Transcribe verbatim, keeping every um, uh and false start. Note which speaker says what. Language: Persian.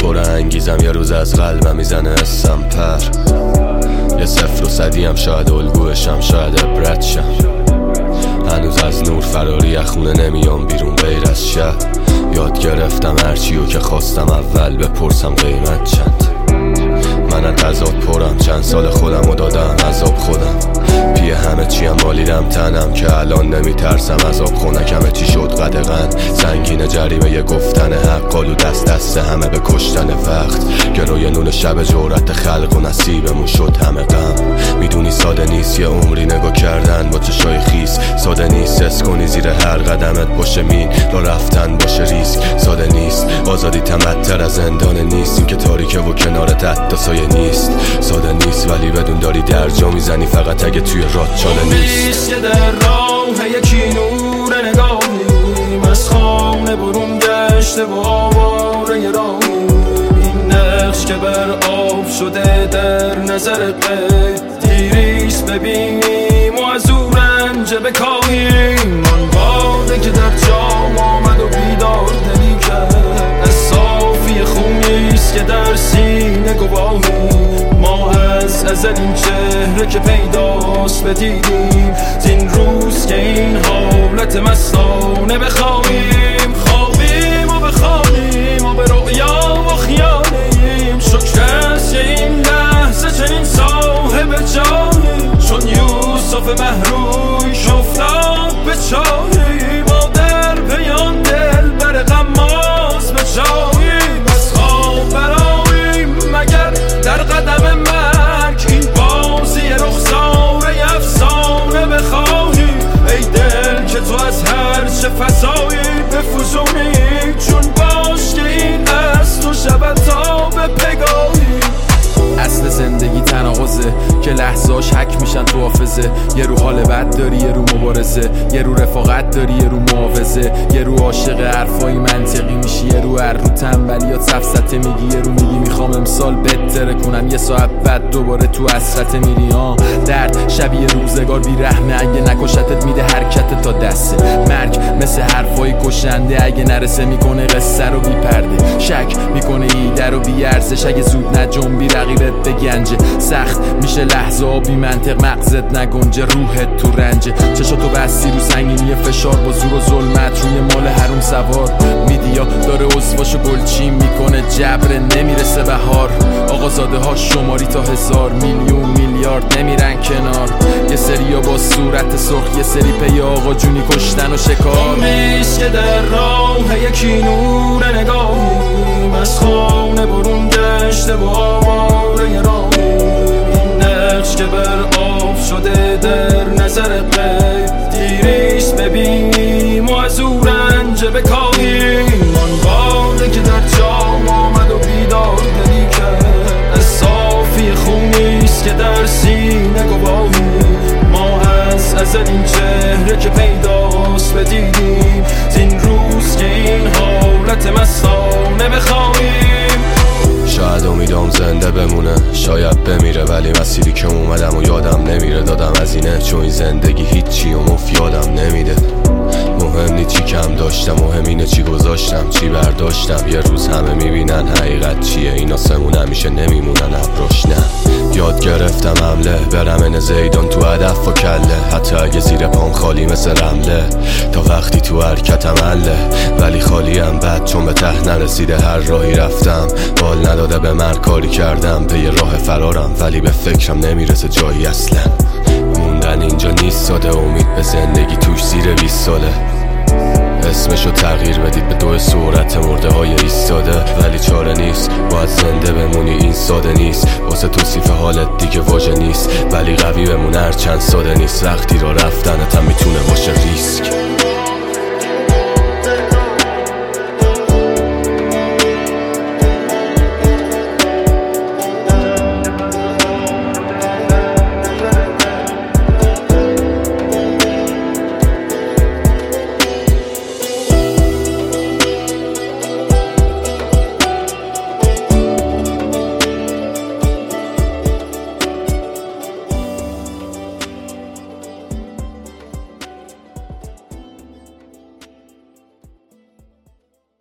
Speaker 1: پر انگیزم، یه روز از قلبم میزنه اسم پر. یه صفر و صدی هم شاید الگوشم، شاید عبرت شم. هنوز از نور فراری خونه نمیام بیرون غیر از شب. یاد گرفتم هرچیو که خواستم اول بپرسم قیمت چند. من از تضاد پرم، چند سال خودم رو دادم عذاب خودم. پی همه چی هم مالیدم تنم که الان نمیترسم عذاب خونک. همه چی شد قدغن سنگین جریمه یه گفتن حق. قالو دست دست همه به کشتن وقت. گروی نون شب جورت خلق و نصیبمون شد همه غم. میدونی ساده نیست یه عمری نگاه کردن با چشای خیس. ساده نیست حس کنی زیر هر قدمت باشه مین را رفتن باشه ریسک. ساده نیست آزادی تمتر از زندان نیستیم که تاریکه و کنارت حتی سایه نیست. ساده نیست ولی بدون داری درجا میزنی فقط اگه توی راد چاله نیست.
Speaker 2: که در راه یکی نور نگاهیم، از خانه برون گشته و آواره راهیم. این نقش که بر آب شده در نظر قید، دیریست ببینیم و از او رنج بکاهیم. من باده که در جام آمد و بیدار دلی کرد، از صافی خونیست که در سینه گواهیم. ما از ازل این چهره که پیداست بدیدیم، زین روز که این حالت مستانه بخواهیم. خوابیم و بخوانیم و به رؤیا و خیالیم. شکر است که این لحظه چنین صاحب جاییم. چون یوسف محروی شفتاد به چاهی، ما در پیان دل بر غماز به جاییم. از خواب براییم مگر در قدم مرگ، این بازی رخساره افسانه بخواهی. ای دل که تو از هر چه فضایی بفزونی، چون باش که این از تو شود تا به پگاهی.
Speaker 3: اصل زندگی تناقضه که لحظاش حک میشن تو حافظه. یه رو حال بد داری، یه رو مبارزه. یه رو رفاقت داری، یه رو محافظه. یه رو عاشق حرفای منطقی میشی، یه رو هر رو تنبلیات سفسته میگی. یه رو میگی میخوام امسال بهتره کنم، یه ساعت بعد دوباره تو حسرت میری. ها درد شبیه روزگار بی رحمه، اگه نکشتت میده حرکت تا دسته. مرگ مثل حرفای کشنده، اگه نرسه میکنه قصه رو بی پرده. شک میکنه ایده رو بی ارزش، اگه زود نجنبی رقیبت به گنجه. سخت میشه لحظه بی منطق، مغزت نگنجه، روحت تو رنجه. چشاتو بستی رو سنگینی فشار، با زور و ظلمت روی مال حروم سوار. میدیا داره عضواشو گلچین میکنه، جبر نمیرسه بهار. آقازاده ها شماری تا هزار میلیون میلیارد نمیرن کنار. یه سریا با صورت سرخ، یه سری پی آقا جونی کشتن و شکار.
Speaker 2: میست که در راه یکی نور نگاهیم، از خانه برون گشته و آواره راهیم. این نقش که بر آب شده در نظر قید، دیریست ببینیم و از او رنج بکاهیم. من باده که در جام آمد و بیدار دلی کرد، از صافی خونیست که در سینه گواهیم. ما از ازل این چهره که پیداست بدیدیم، زین روز که این حالت مستانه بخواهیم.
Speaker 1: شاید امیدام زنده بمونه، شاید بمیره، ولی مسیری که اومدم و یادم نمیره. دادم از اینه چون این زندگی هیچی و مفت یادم نمیده. مهم نی چی کم داشتم، مهم اینه چی گذاشتم، چی برداشتم. یه روز همه میبینن حقیقت چیه، این آسمون همیشه نمیمونن ابروش. نه یاد گرفتم حمله برم این زیدان تو هدف و کله، حتی اگه زیر پام خالی مثل رمله. تا وقتی تو حرکتم حله، ولی خالیم بد چون به ته نرسیده. هر راهی رفتم بال نداده به من، کاری کردم به یه راه فرارم، ولی به فکرم نمیرسه جایی اصلا. موندن اینجا نیست ساده، امید به زندگی توش زیر بیست ساله. اسمشو تغییر بدید به دو صورت مرده های ایستاده، ولی چاره نیست باید زنده بمونی، این ساده نیست. واسه توصیف حالت دیگه واژه نیست، ولی قوی بمون هر چند ساده نیست. وقتی را رفتنت هم میتونه باشه ریسک.